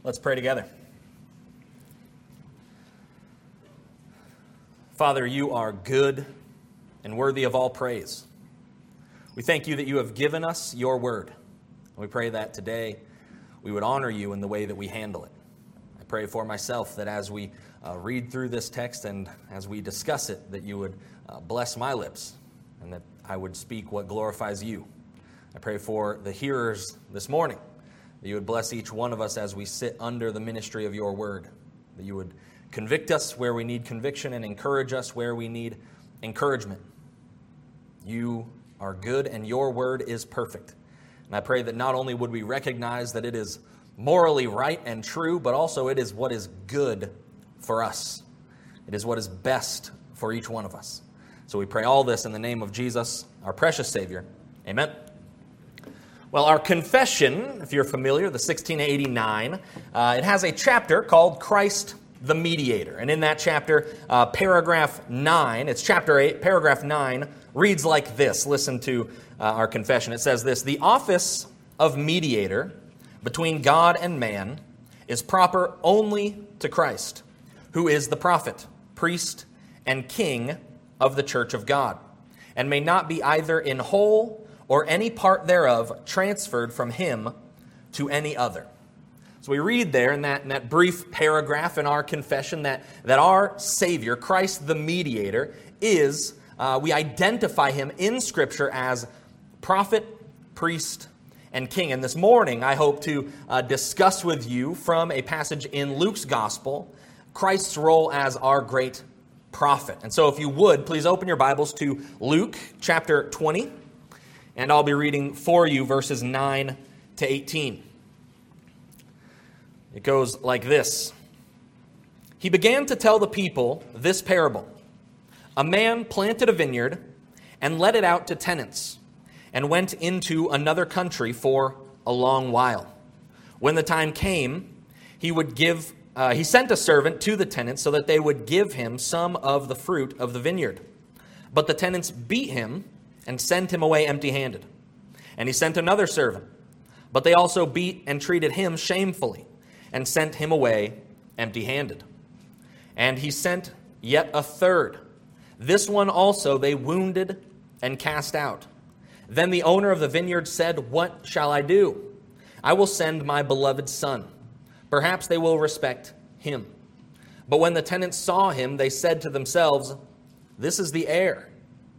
Let's pray together. Father, you are good and worthy of all praise. We thank you that you have given us your word. And we pray that today we would honor you in the way that we handle it. I pray for myself that as we read through this text and as we discuss it, that you would bless my lips and that I would speak what glorifies you. I pray for the hearers this morning, that you would bless each one of us as we sit under the ministry of your word, that you would convict us where we need conviction and encourage us where we need encouragement. You are good and your word is perfect. And I pray that not only would we recognize that it is morally right and true, but also it is what is good for us. It is what is best for each one of us. So we pray all this in the name of Jesus, our precious Savior. Amen. Well, our confession, if you're familiar, the 1689, it has a chapter called Christ the Mediator. And in that chapter, paragraph 9, it's chapter 8, paragraph 9, reads like this. Listen to our confession. It says this: "The office of mediator between God and man is proper only to Christ, who is the prophet, priest, and king of the church of God, and may not be either in whole or any part thereof transferred from him to any other." So we read there in that brief paragraph in our confession that our Savior, Christ the Mediator, is, we identify him in Scripture as prophet, priest, and king. And this morning I hope to discuss with you from a passage in Luke's Gospel, Christ's role as our great prophet. And so if you would, please open your Bibles to Luke chapter 20. And I'll be reading for you verses 9 to 18. It goes like this: "He began to tell the people this parable. A man planted a vineyard and let it out to tenants and went into another country for a long while. When the time came, he sent a servant to the tenants so that they would give him some of the fruit of the vineyard. But the tenants beat him and sent him away empty-handed. And he sent another servant, but they also beat and treated him shamefully and sent him away empty-handed. And he sent yet a third. This one also they wounded and cast out. Then the owner of the vineyard said, 'What shall I do? I will send my beloved son. Perhaps they will respect him.' But when the tenants saw him, they said to themselves, 'This is the heir.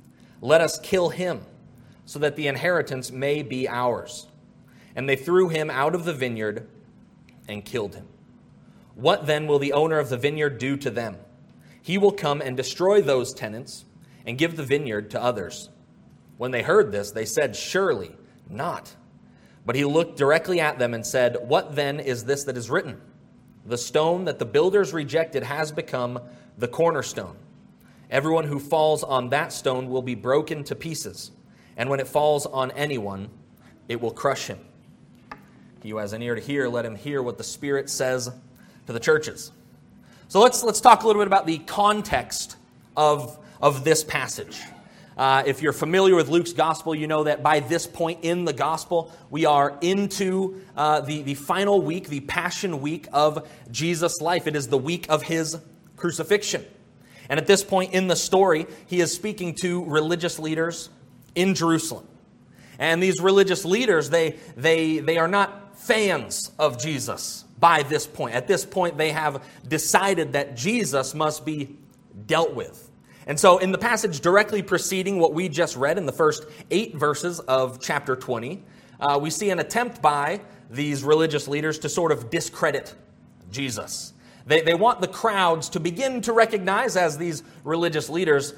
Let us kill him, so that the inheritance may be ours.' And they threw him out of the vineyard and killed him. What then will the owner of the vineyard do to them? He will come and destroy those tenants and give the vineyard to others." When they heard this, they said, "Surely not." But he looked directly at them and said, "What then is this that is written? The stone that the builders rejected has become the cornerstone. Everyone who falls on that stone will be broken to pieces, and when it falls on anyone, it will crush him." He who has an ear to hear, let him hear what the Spirit says to the churches. So let's talk a little bit about the context of this passage. If you're familiar with Luke's Gospel, you know that by this point in the Gospel, we are into the final week, the Passion Week of Jesus' life. It is the week of his crucifixion. And at this point in the story, he is speaking to religious leaders in Jerusalem. And these religious leaders, they are not fans of Jesus by this point. At this point, they have decided that Jesus must be dealt with. And so in the passage directly preceding what we just read in the first 8 verses of chapter 20, we see an attempt by these religious leaders to sort of discredit Jesus. They want the crowds to begin to recognize, as these religious leaders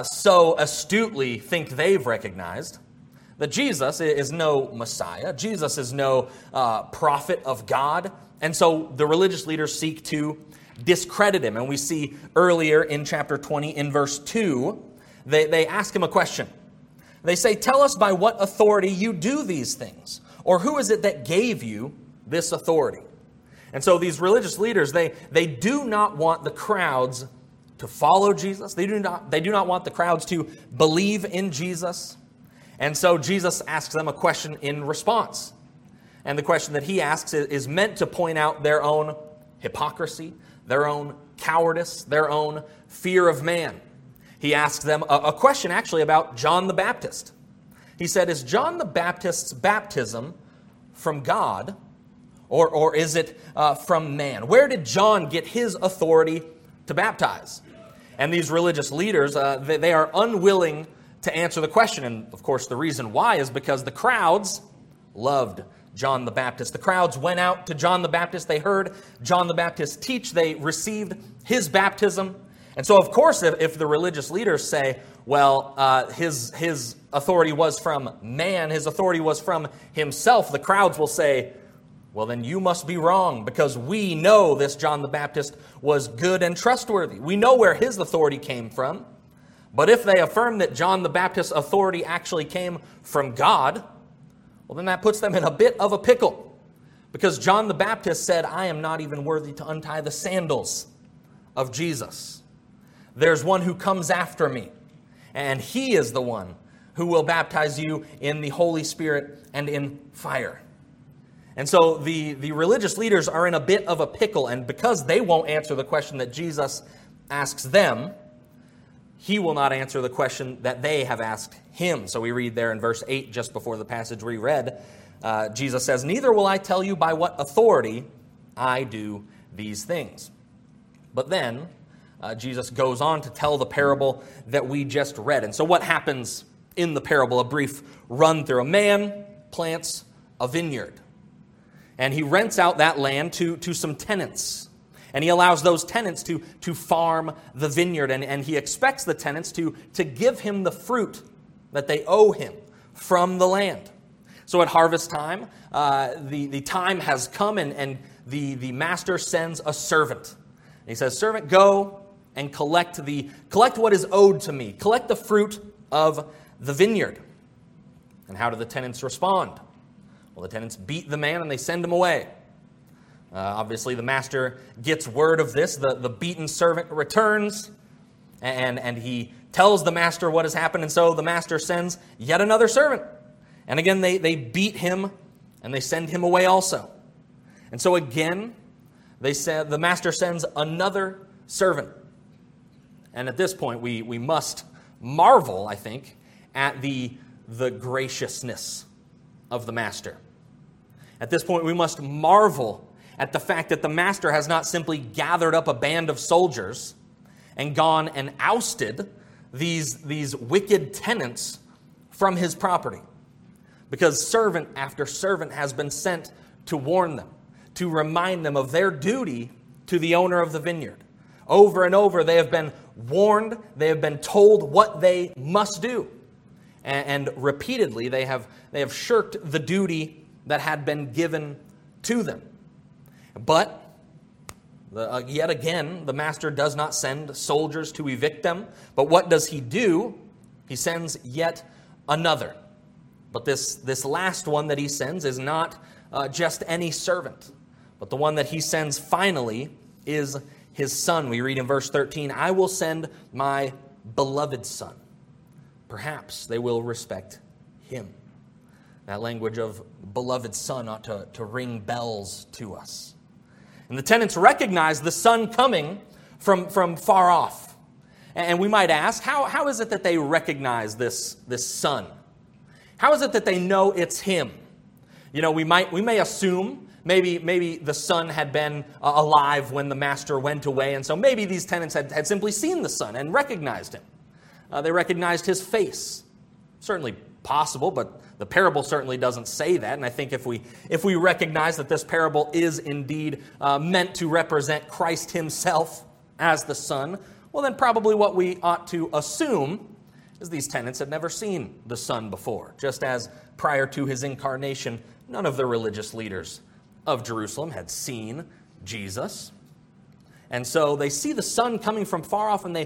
so astutely think they've recognized, that Jesus is no Messiah. Jesus is no prophet of God. And so the religious leaders seek to discredit him. And we see earlier in chapter 20, in verse 2, they ask him a question. They say, "Tell us by what authority you do these things, or who is it that gave you this authority?" And so these religious leaders, they do not want the crowds to follow Jesus. They do not want the crowds to believe in Jesus. And so Jesus asks them a question in response. And the question that he asks is meant to point out their own hypocrisy, their own cowardice, their own fear of man. He asks them a question actually about John the Baptist. He said, is John the Baptist's baptism from God, or is it from man? Where did John get his authority to baptize? And these religious leaders, they are unwilling to answer the question. And of course, the reason why is because the crowds loved John the Baptist. The crowds went out to John the Baptist. They heard John the Baptist teach. They received his baptism. And so, of course, if the religious leaders say, well, his authority was from man, his authority was from himself, the crowds will say, well, then you must be wrong, because we know this John the Baptist was good and trustworthy. We know where his authority came from. But if they affirm that John the Baptist's authority actually came from God, well, then that puts them in a bit of a pickle. Because John the Baptist said, I am not even worthy to untie the sandals of Jesus. There's one who comes after me, and he is the one who will baptize you in the Holy Spirit and in fire. And so the religious leaders are in a bit of a pickle, and because they won't answer the question that Jesus asks them, he will not answer the question that they have asked him. So we read there in verse 8, just before the passage we read, Jesus says, neither will I tell you by what authority I do these things. But then Jesus goes on to tell the parable that we just read. And so what happens in the parable? A brief run through. A man plants a vineyard, and he rents out that land to some tenants. And he allows those tenants to farm the vineyard, and he expects the tenants to give him the fruit that they owe him from the land. So at harvest time, the time has come, and the master sends a servant. He says, servant, go and collect what is owed to me. Collect the fruit of the vineyard. And how do the tenants respond? Well, the tenants beat the man and they send him away. Obviously, the master gets word of this. The beaten servant returns, and he tells the master what has happened. And so the master sends yet another servant. And again, they beat him, and they send him away also. And so again, the master sends another servant. And at this point, we must marvel, I think, at the graciousness of the master. At this point, we must marvel at the fact that the master has not simply gathered up a band of soldiers and gone and ousted these wicked tenants from his property. Because servant after servant has been sent to warn them, to remind them of their duty to the owner of the vineyard. Over and over, they have been warned, they have been told what they must do. And repeatedly, they have shirked the duty that had been given to them. But, yet again, the master does not send soldiers to evict them. But what does he do? He sends yet another. But this last one that he sends is not just any servant. But the one that he sends finally is his son. We read in verse 13, I will send my beloved son. Perhaps they will respect him. That language of beloved son ought to ring bells to us. And the tenants recognize the son coming from far off. And we might ask, how is it that they recognize this son? How is it that they know it's him? You know, we may assume maybe the son had been alive when the master went away, and so maybe these tenants had simply seen the son and recognized him. They recognized his face. Certainly possible, but the parable certainly doesn't say that. And I think if we recognize that this parable is indeed meant to represent Christ himself as the Son, well, then probably what we ought to assume is these tenants had never seen the Son before, just as prior to his incarnation, none of the religious leaders of Jerusalem had seen Jesus. And so they see the Son coming from far off, and they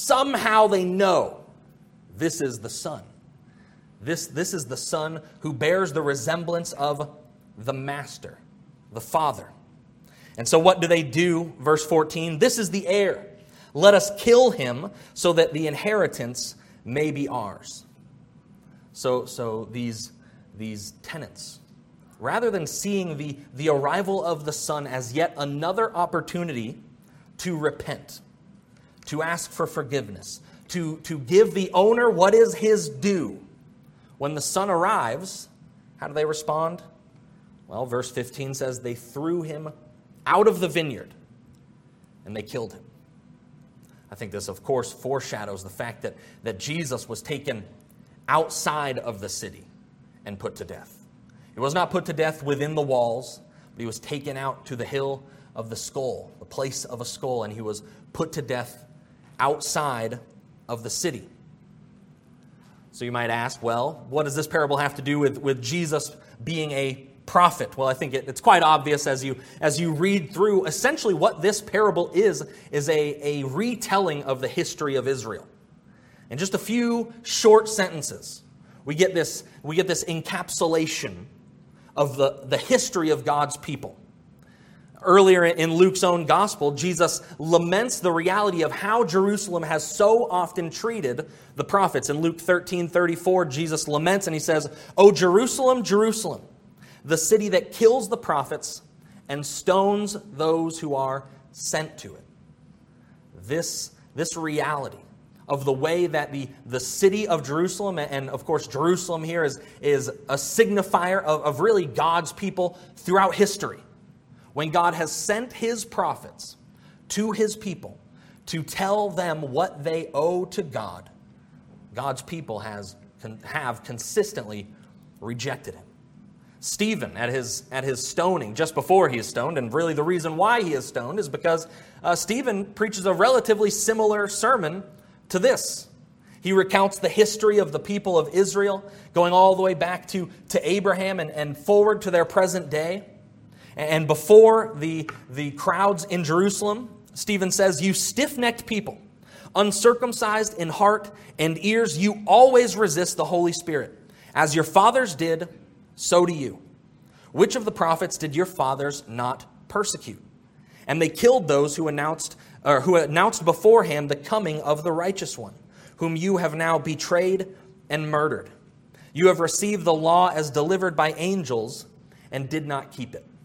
know this is the Son. This is the Son who bears the resemblance of the Master, the Father. And so what do they do? Verse 14, this is the heir. Let us kill him so that the inheritance may be ours. So these tenants rather than seeing the arrival of the Son as yet another opportunity to repent, to ask for forgiveness, to give the owner what is his due. When the Son arrives, how do they respond? Well, verse 15 says they threw him out of the vineyard and they killed him. I think this, of course, foreshadows the fact that Jesus was taken outside of the city and put to death. He was not put to death within the walls, but he was taken out to the hill of the skull, the place of a skull, and he was put to death outside of the city. So you might ask, well, what does this parable have to do with Jesus being a prophet? Well, I think it's quite obvious as you read through. Essentially what this parable is a retelling of the history of Israel. In just a few short sentences, we get this encapsulation of the history of God's people. Earlier in Luke's own gospel, Jesus laments the reality of how Jerusalem has so often treated the prophets. In Luke 13:34, Jesus laments and he says, "O Jerusalem, Jerusalem, the city that kills the prophets and stones those who are sent to it." This reality of the way that the city of Jerusalem, and of course Jerusalem here is a signifier of really God's people throughout history. When God has sent his prophets to his people to tell them what they owe to God, God's people have consistently rejected him. Stephen, at his stoning, just before he is stoned, and really the reason why he is stoned is because Stephen preaches a relatively similar sermon to this. He recounts the history of the people of Israel, going all the way back to Abraham and forward to their present day. And before the crowds in Jerusalem, Stephen says, "You stiff-necked people, uncircumcised in heart and ears, you always resist the Holy Spirit. As your fathers did, so do you. Which of the prophets did your fathers not persecute? And they killed those who announced beforehand the coming of the righteous one, whom you have now betrayed and murdered. You have received the law as delivered by angels and did not keep it."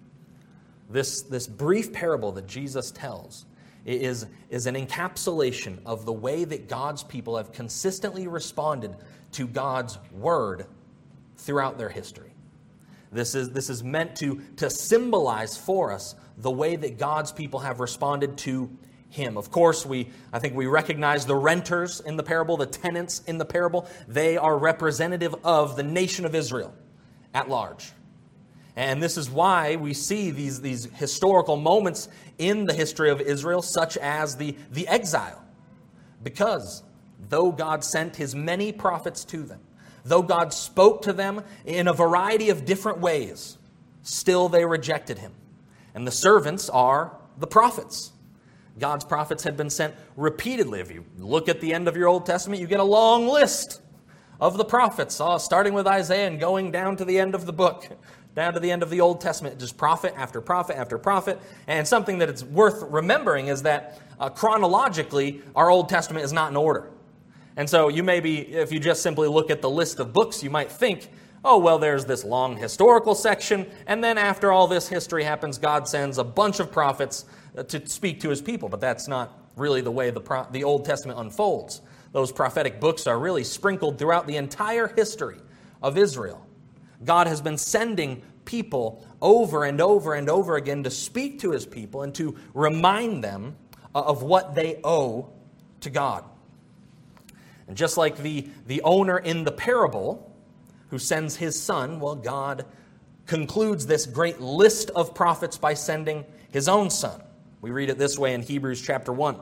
This brief parable that Jesus tells is an encapsulation of the way that God's people have consistently responded to God's word throughout their history. This is meant to symbolize for us the way that God's people have responded to him. Of course, I think we recognize the renters in the parable, the tenants in the parable. They are representative of the nation of Israel at large. And this is why we see these historical moments in the history of Israel, such as the exile. Because though God sent his many prophets to them, though God spoke to them in a variety of different ways, still they rejected him. And the servants are the prophets. God's prophets had been sent repeatedly. If you look at the end of your Old Testament, you get a long list of the prophets, starting with Isaiah and going down to the end of the book, down to the end of the Old Testament, just prophet after prophet after prophet. And something that it's worth remembering is that chronologically, our Old Testament is not in order. And so you may be, if you just simply look at the list of books, you might think, oh, well, there's this long historical section, and then after all this history happens, God sends a bunch of prophets to speak to his people. But that's not really the way the Old Testament unfolds. Those prophetic books are really sprinkled throughout the entire history of Israel. God has been sending people over and over and over again to speak to his people and to remind them of what they owe to God. And just like the owner in the parable who sends his son, well, God concludes this great list of prophets by sending his own son. We read it this way in Hebrews chapter 1.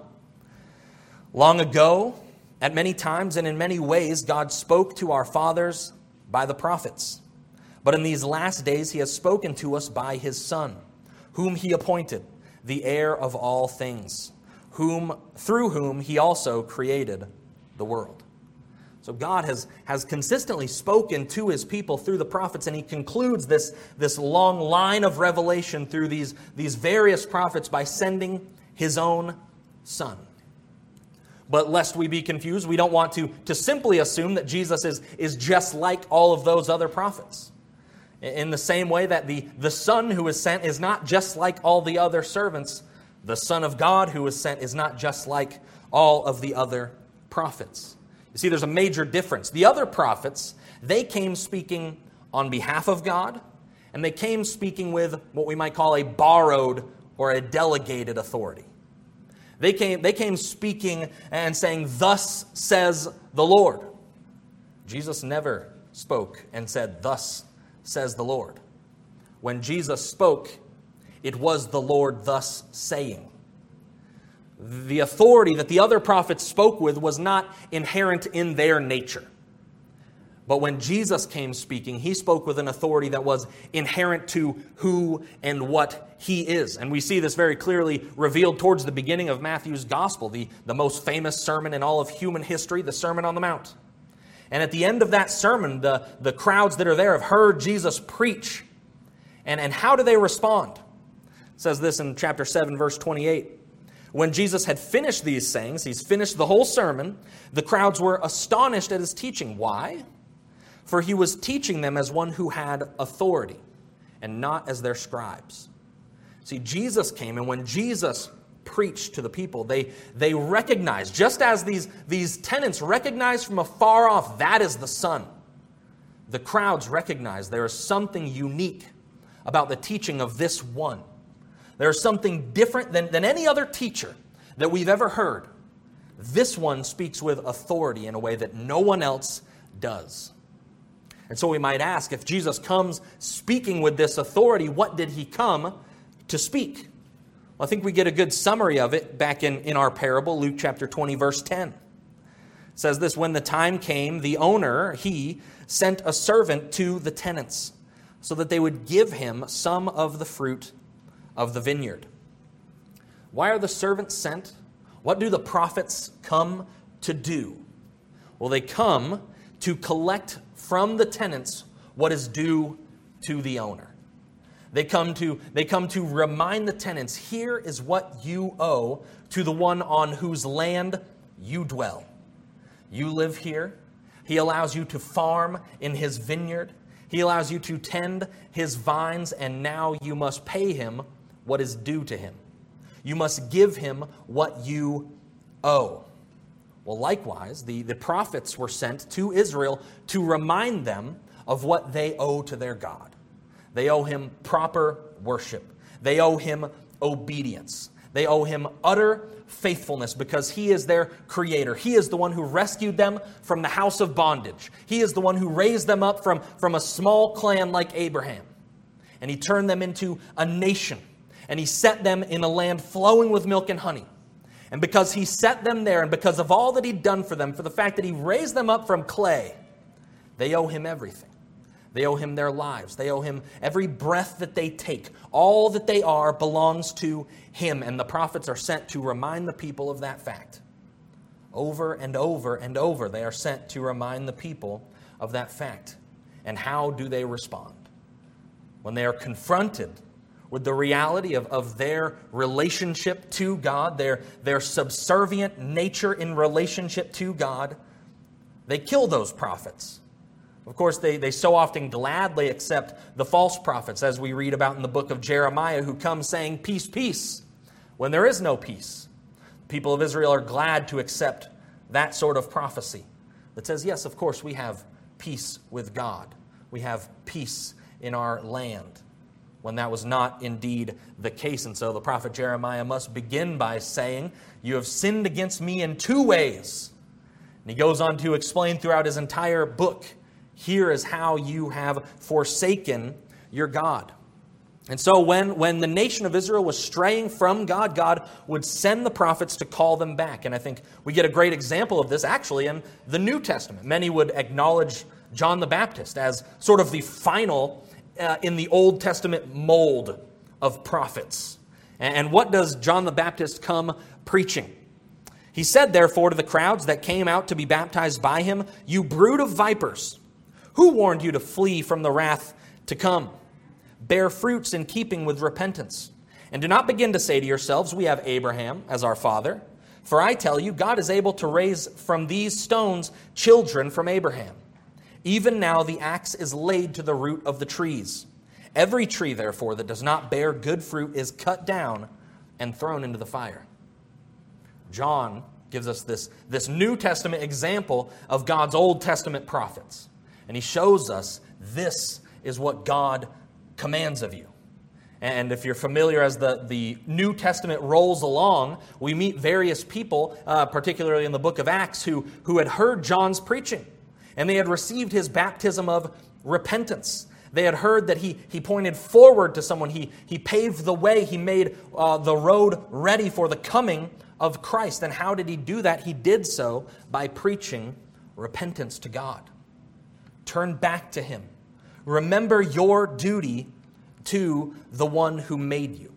Long ago, at many times and in many ways, God spoke to our fathers by the prophets. But in these last days, he has spoken to us by his Son, whom he appointed, the heir of all things, through whom he also created the world. So God has consistently spoken to his people through the prophets, and he concludes this long line of revelation through these various prophets by sending his own Son. But lest we be confused, we don't want to simply assume that Jesus is just like all of those other prophets. In the same way that the Son who is sent is not just like all the other servants, the Son of God who is sent is not just like all of the other prophets. You see, there's a major difference. The other prophets, they came speaking on behalf of God, and they came speaking with what we might call a borrowed or a delegated authority. They came speaking and saying, "Thus says the Lord." Jesus never spoke and said, "Thus says the Lord." When Jesus spoke, it was the Lord thus saying. The authority that the other prophets spoke with was not inherent in their nature. But when Jesus came speaking, he spoke with an authority that was inherent to who and what he is. And we see this very clearly revealed towards the beginning of Matthew's gospel, the most famous sermon in all of human history, the Sermon on the Mount. And at the end of that sermon, the crowds that are there have heard Jesus preach. And how do they respond? It says this in chapter 7, verse 28. When Jesus had finished these sayings, he's finished the whole sermon, the crowds were astonished at his teaching. Why? For he was teaching them as one who had authority, and not as their scribes. See, Jesus came, and when Jesus preached to the people, they recognized, just as these tenants recognized from afar off, that is the Son. The crowds recognized there is something unique about the teaching of this one. There is something different than any other teacher that we've ever heard. This one speaks with authority in a way that no one else does. And so we might ask, if Jesus comes speaking with this authority, what did he come to speak? Well, I think we get a good summary of it back in our parable, Luke chapter 20, verse 10. It says this, "When the time came, the owner, he sent a servant to the tenants, so that they would give him some of the fruit of the vineyard." Why are the servants sent? What do the prophets come to do? Well, they come to collect from the tenants what is due to the owner. They come to remind the tenants, here is what you owe to the one on whose land you dwell. You live here. He allows you to farm in his vineyard. He allows you to tend his vines, and now you must pay him what is due to him. You must give him what you owe. Well, likewise, the prophets were sent to Israel to remind them of what they owe to their God. They owe him proper worship. They owe him obedience. They owe him utter faithfulness because he is their creator. He is the one who rescued them from the house of bondage. He is the one who raised them up from a small clan like Abraham. And he turned them into a nation. And he set them in a land flowing with milk and honey. And because he set them there, and because of all that he'd done for them, for the fact that he raised them up from clay, they owe him everything. They owe him their lives. They owe him every breath that they take. All that they are belongs to him. And the prophets are sent to remind the people of that fact. Over and over and over, they are sent to remind the people of that fact. And how do they respond? When they are confronted with the reality of their relationship to God, their subservient nature in relationship to God, they kill those prophets. Of course, they so often gladly accept the false prophets, as we read about in the book of Jeremiah, who come saying, "Peace, peace," when there is no peace. The people of Israel are glad to accept that sort of prophecy that says, yes, of course, we have peace with God. We have peace in our land, when that was not indeed the case. And so the prophet Jeremiah must begin by saying, "You have sinned against me in two ways." And he goes on to explain throughout his entire book, here is how you have forsaken your God. And so when the nation of Israel was straying from God, God would send the prophets to call them back. And I think we get a great example of this actually in the New Testament. Many would acknowledge John the Baptist as sort of the final in the Old Testament mold of prophets. And what does John the Baptist come preaching? He said, therefore, to the crowds that came out to be baptized by him, "You brood of vipers, who warned you to flee from the wrath to come? Bear fruits in keeping with repentance. And do not begin to say to yourselves, we have Abraham as our father. For I tell you, God is able to raise from these stones children from Abraham. Even now the axe is laid to the root of the trees. Every tree, therefore, that does not bear good fruit is cut down and thrown into the fire." John gives us this New Testament example of God's Old Testament prophets. And he shows us this is what God commands of you. And if you're familiar, as the New Testament rolls along, we meet various people, particularly in the book of Acts, who had heard John's preaching. And they had received his baptism of repentance. They had heard that he pointed forward to someone. He paved the way. He made the road ready for the coming of Christ. And how did he do that? He did so by preaching repentance to God. Turn back to him. Remember your duty to the one who made you.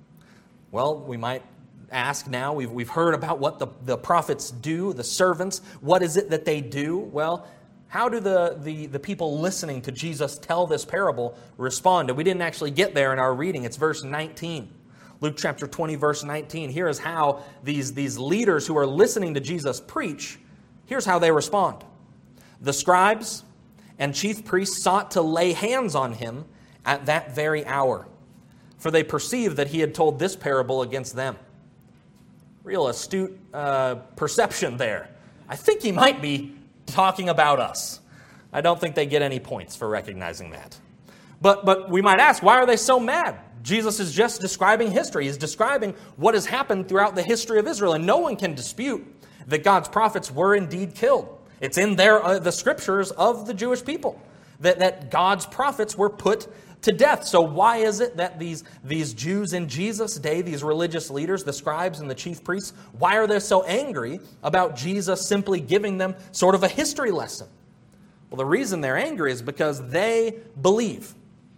Well, we might ask now, we've heard about what the prophets do, the servants. What is it that they do? Well, how do the people listening to Jesus tell this parable respond? And we didn't actually get there in our reading. It's verse 19. Luke chapter 20, verse 19. Here is how these leaders who are listening to Jesus preach, here's how they respond. "The scribes and chief priests sought to lay hands on him at that very hour, for they perceived that he had told this parable against them." Real astute perception there. I think he might be talking about us. I don't think they get any points for recognizing that. But we might ask, why are they so mad? Jesus is just describing history. He's describing what has happened throughout the history of Israel, and no one can dispute that God's prophets were indeed killed. It's in the scriptures of the Jewish people that God's prophets were put to death. So why is it that these Jews in Jesus' day, these religious leaders, the scribes and the chief priests, why are they so angry about Jesus simply giving them sort of a history lesson? Well, the reason they're angry is because they believe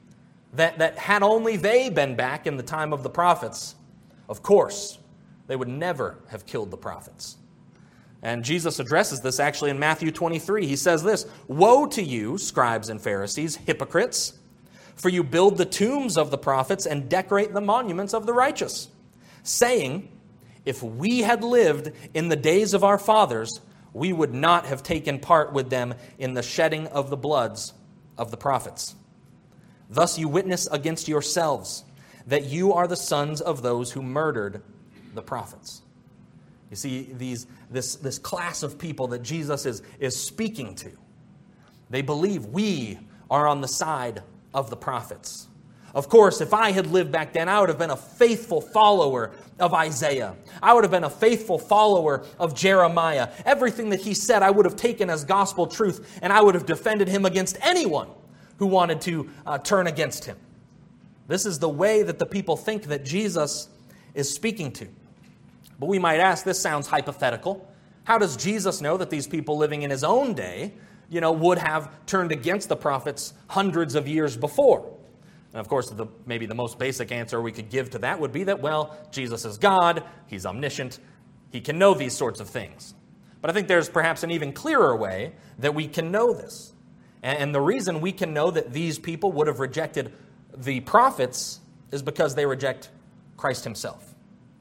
that had only they been back in the time of the prophets, of course, they would never have killed the prophets. And Jesus addresses this actually in Matthew 23. He says this, "Woe to you, scribes and Pharisees, hypocrites! For you build the tombs of the prophets and decorate the monuments of the righteous, saying, if we had lived in the days of our fathers, we would not have taken part with them in the shedding of the bloods of the prophets. Thus you witness against yourselves that you are the sons of those who murdered the prophets." You see, this class of people that Jesus is speaking to, they believe we are on the side of the prophets. Of course, if I had lived back then, I would have been a faithful follower of Isaiah. I would have been a faithful follower of Jeremiah. Everything that he said, I would have taken as gospel truth, and I would have defended him against anyone who wanted to turn against him. This is the way that the people think that Jesus is speaking to. But we might ask, this sounds hypothetical. How does Jesus know that these people living in his own day, would have turned against the prophets hundreds of years before? And of course, maybe the most basic answer we could give to that would be that, well, Jesus is God, he's omniscient, he can know these sorts of things. But I think there's perhaps an even clearer way that we can know this. And the reason we can know that these people would have rejected the prophets is because they reject Christ himself.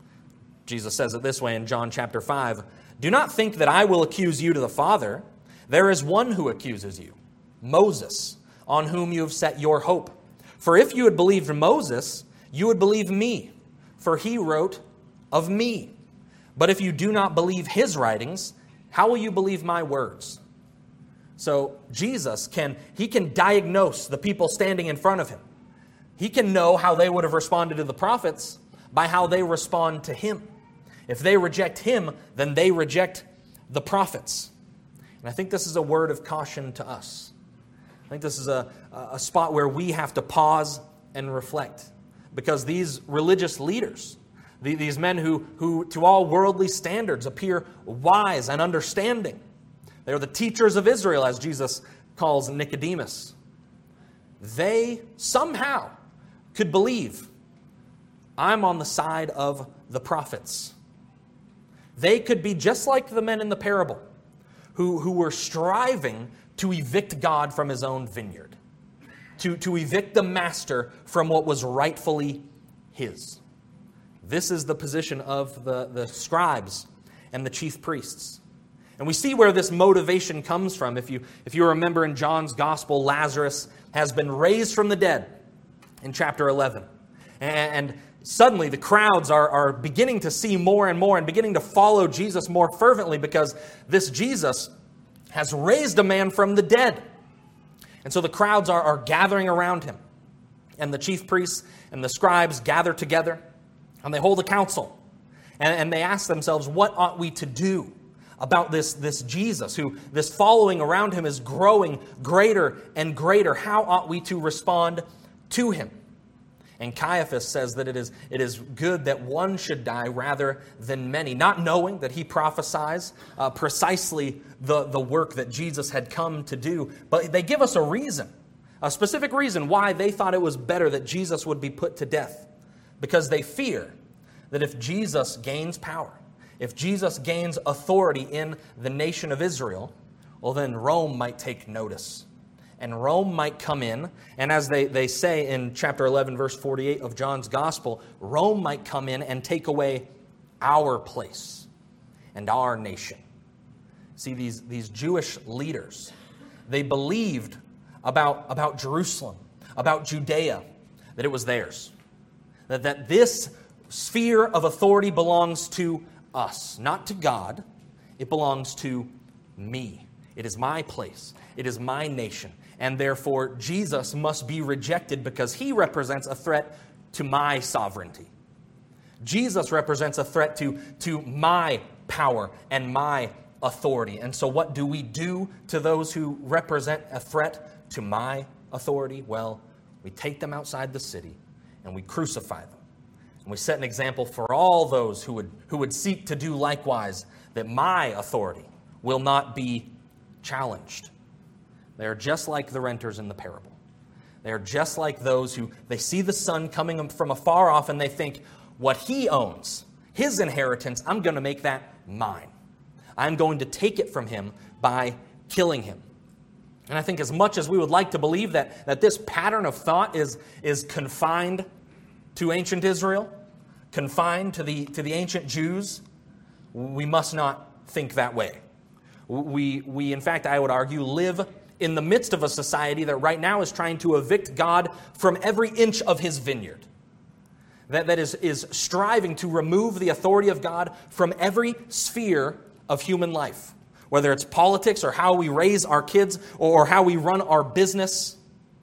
Jesus says it this way in John chapter 5, "Do not think that I will accuse you to the Father. There is one who accuses you, Moses, on whom you have set your hope. For if you had believed Moses, you would believe me, for he wrote of me. But if you do not believe his writings, how will you believe my words?" So Jesus can diagnose the people standing in front of him. He can know how they would have responded to the prophets by how they respond to him. If they reject him, then they reject the prophets. And I think this is a word of caution to us. I think this is a spot where we have to pause and reflect. Because these religious leaders, these men who to all worldly standards appear wise and understanding, they're the teachers of Israel, as Jesus calls Nicodemus. They somehow could believe, I'm on the side of the prophets. They could be just like the men in the parable who were striving to evict God from his own vineyard, to evict the master from what was rightfully his. This is the position of the scribes and the chief priests. And we see where this motivation comes from. If you remember in John's Gospel, Lazarus has been raised from the dead in chapter 11. And suddenly the crowds are beginning to see more and more and beginning to follow Jesus more fervently because this Jesus has raised a man from the dead. And so the crowds are gathering around him. And the chief priests and the scribes gather together and they hold a council. And they ask themselves, what ought we to do about this Jesus, who this following around him is growing greater and greater? How ought we to respond to him? And Caiaphas says that it is good that one should die rather than many, not knowing that he prophesies precisely the work that Jesus had come to do. But they give us a reason, a specific reason why they thought it was better that Jesus would be put to death. Because they fear that if Jesus gains power, if Jesus gains authority in the nation of Israel, well then Rome might take notice. And Rome might come in, and as they say in chapter 11, verse 48 of John's Gospel, Rome might come in and take away our place and our nation. See, these Jewish leaders, they believed about Jerusalem, about Judea, that it was theirs. That this sphere of authority belongs to us, not to God. It belongs to me. It is my place. It is my nation. And therefore, Jesus must be rejected because he represents a threat to my sovereignty. Jesus represents a threat to my power and my authority. And so what do we do to those who represent a threat to my authority? Well, we take them outside the city and we crucify them. And we set an example for all those who would seek to do likewise, that my authority will not be challenged. They are just like the renters in the parable. They are just like those who, they see the son coming from afar off and they think, what he owns, his inheritance, I'm going to make that mine. I'm going to take it from him by killing him. And I think as much as we would like to believe that this pattern of thought is confined to ancient Israel, confined to the ancient Jews, we must not think that way. We in fact, I would argue, live in the midst of a society that right now is trying to evict God from every inch of his vineyard. That is striving to remove the authority of God from every sphere of human life. Whether it's politics or how we raise our kids or how we run our business.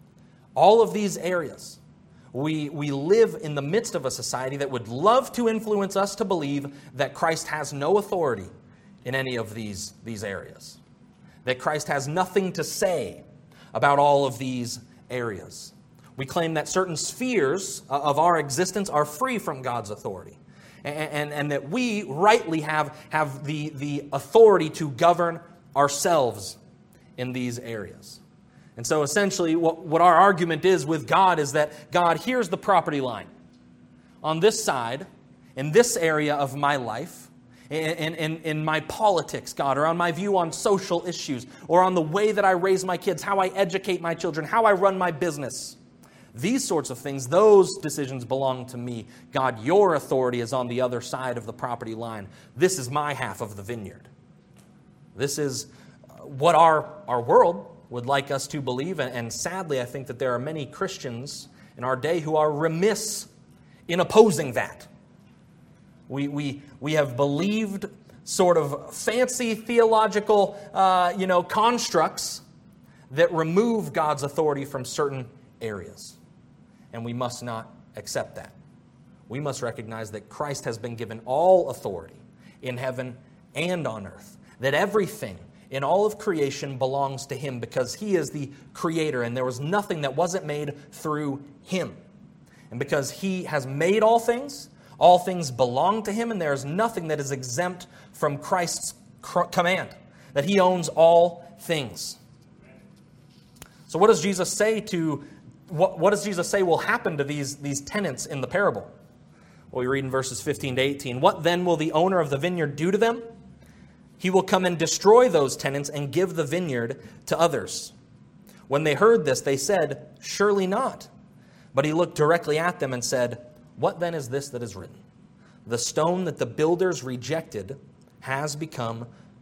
All of these areas. We live in the midst of a society that would love to influence us to believe that Christ has no authority in any of these areas. That Christ has nothing to say about all of these areas. We claim that certain spheres of our existence are free from God's authority. And that we rightly have the authority to govern ourselves in these areas. And so essentially what our argument is with God is that, God, here's the property line. On this side, in this area of my life, in my politics, God, or on my view on social issues, or on the way that I raise my kids, how I educate my children, how I run my business. These sorts of things, those decisions belong to me. God, your authority is on the other side of the property line. This is my half of the vineyard. This is what our world would like us to believe. And sadly, I think that there are many Christians in our day who are remiss in opposing that. We have believed sort of fancy theological constructs that remove God's authority from certain areas. And we must not accept that. We must recognize that Christ has been given all authority in heaven and on earth. That everything in all of creation belongs to him because he is the creator and there was nothing that wasn't made through him. And because he has made all things belong to him and there is nothing that is exempt from Christ's command. That he owns all things. So what does Jesus say what does Jesus say will happen to these tenants in the parable? Well, we read in verses 15 to 18. What then will the owner of the vineyard do to them? He will come and destroy those tenants and give the vineyard to others. When they heard this, they said, surely not. But he looked directly at them and said, what then is this that is written? The stone that the builders rejected has become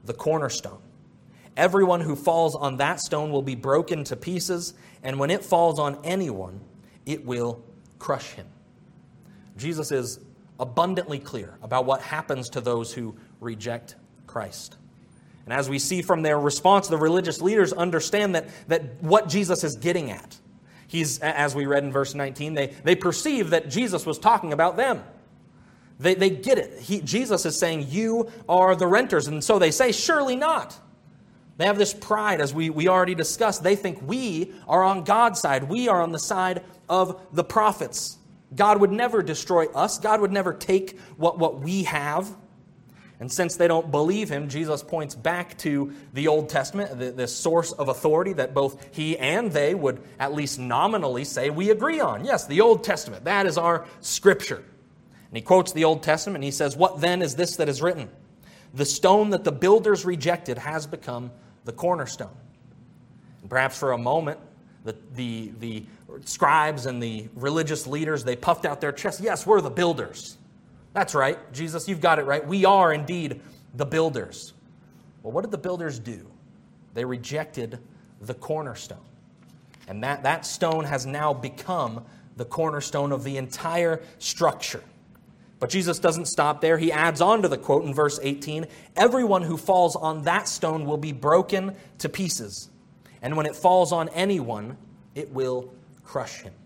the cornerstone. Everyone who falls on that stone will be broken to pieces, and when it falls on anyone, it will crush him. Jesus is abundantly clear about what happens to those who reject Christ. And as we see from their response, the religious leaders understand that what Jesus is getting at. As we read in verse 19, they perceive that Jesus was talking about them. They get it. Jesus is saying, you are the renters. And so they say, surely not. They have this pride, as we already discussed. They think we are on God's side. We are on the side of the prophets. God would never destroy us. God would never take what we have. And since they don't believe him, Jesus points back to the Old Testament, the source of authority that both he and they would at least nominally say we agree on. Yes, the Old Testament, that is our scripture. And he quotes the Old Testament and he says, what then is this that is written? The stone that the builders rejected has become the cornerstone. And perhaps for a moment, the scribes and the religious leaders, they puffed out their chests. Yes, we're the builders. That's right, Jesus, you've got it right. We are indeed the builders. Well, what did the builders do? They rejected the cornerstone. And that stone has now become the cornerstone of the entire structure. But Jesus doesn't stop there. He adds on to the quote in verse 18, everyone who falls on that stone will be broken to pieces. And when it falls on anyone, it will crush him.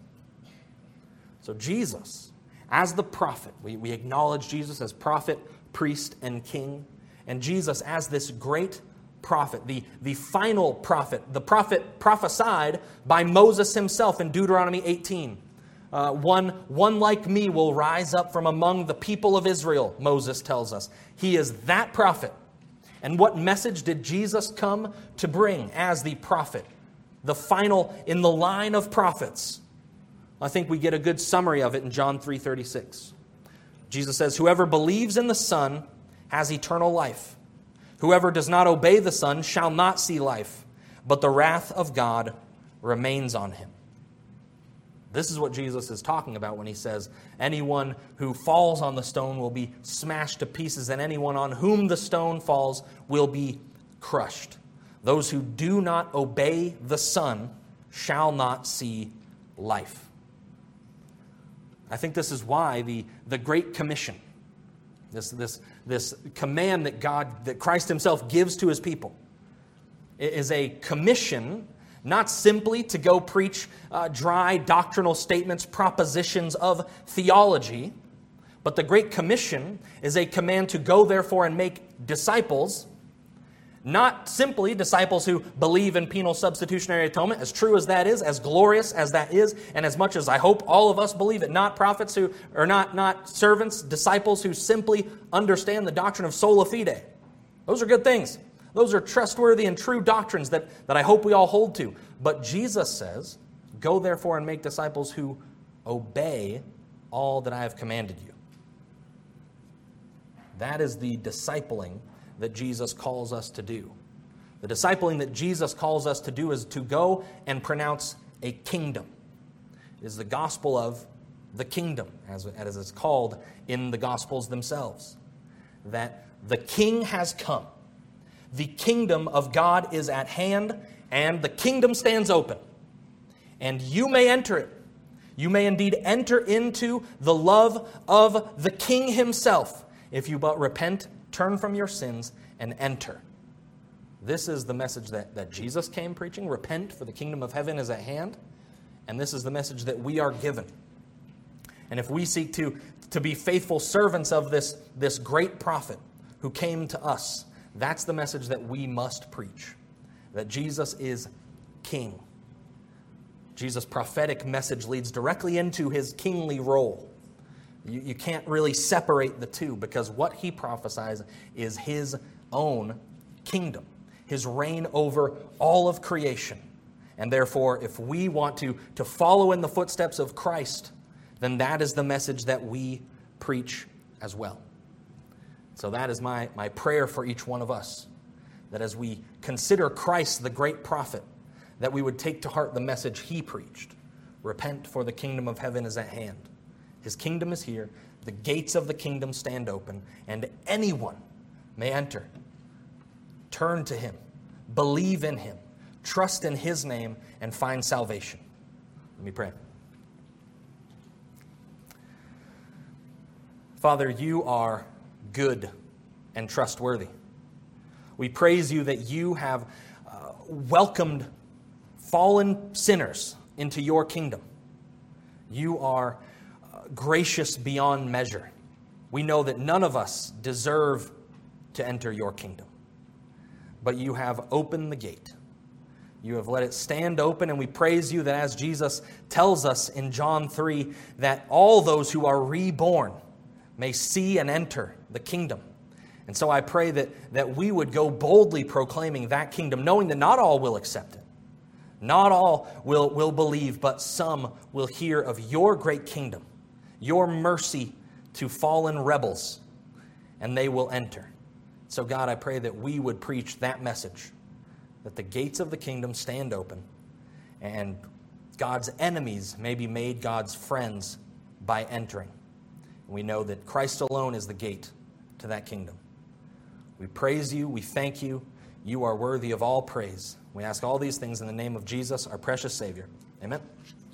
So Jesus, as the prophet, we acknowledge Jesus as prophet, priest, and king. And Jesus as this great prophet, the final prophet, the prophet prophesied by Moses himself in Deuteronomy 18. One like me will rise up from among the people of Israel, Moses tells us. He is that prophet. And what message did Jesus come to bring as the prophet? The final in the line of prophets. I think we get a good summary of it in John 3:36. Jesus says, whoever believes in the Son has eternal life. Whoever does not obey the Son shall not see life, but the wrath of God remains on him. This is what Jesus is talking about when he says, anyone who falls on the stone will be smashed to pieces, and anyone on whom the stone falls will be crushed. Those who do not obey the Son shall not see life. I think this is why the Great Commission, this command that Christ himself gives to his people, is a commission not simply to go preach dry doctrinal statements, propositions of theology, but the Great Commission is a command to go therefore and make disciples, not simply disciples who believe in penal substitutionary atonement, as true as that is, as glorious as that is, and as much as I hope all of us believe it, not prophets who are not servants, disciples who simply understand the doctrine of sola fide. Those are good things. Those are trustworthy and true doctrines that I hope we all hold to. But Jesus says, go therefore and make disciples who obey all that I have commanded you. That is the discipling that Jesus calls us to do. The discipling that Jesus calls us to do is to go and pronounce a kingdom. It is the gospel of the kingdom, as it's called in the Gospels themselves. That the King has come. The kingdom of God is at hand, and the kingdom stands open. And you may enter it. You may indeed enter into the love of the King himself, if you but repent, turn from your sins, and enter. This is the message that Jesus came preaching. Repent, for the kingdom of heaven is at hand. And this is the message that we are given. And if we seek to be faithful servants of this great prophet who came to us, that's the message that we must preach, that Jesus is king. Jesus' prophetic message leads directly into his kingly role. You can't really separate the two, because what he prophesies is his own kingdom, his reign over all of creation. And therefore, if we want to follow in the footsteps of Christ, then that is the message that we preach as well. So that is my prayer for each one of us, that as we consider Christ the great prophet, that we would take to heart the message he preached. Repent, for the kingdom of heaven is at hand. His kingdom is here. The gates of the kingdom stand open, and anyone may enter. turn to him, believe in him, trust in his name, and find salvation. Let me pray. Father, you are good and trustworthy. We praise you that you have welcomed fallen sinners into your kingdom. You are gracious beyond measure. We know that none of us deserve to enter your kingdom, but you have opened the gate. You have let it stand open, and we praise you that as Jesus tells us in John 3, that all those who are reborn may see and enter the kingdom. And so I pray that we would go boldly proclaiming that kingdom, knowing that not all will accept it. Not all will believe, but some will hear of your great kingdom, your mercy to fallen rebels, and they will enter. So God, I pray that we would preach that message, that the gates of the kingdom stand open, and God's enemies may be made God's friends by entering. We know that Christ alone is the gate to that kingdom. We praise you. We thank you. You are worthy of all praise. We ask all these things in the name of Jesus, our precious Savior. Amen.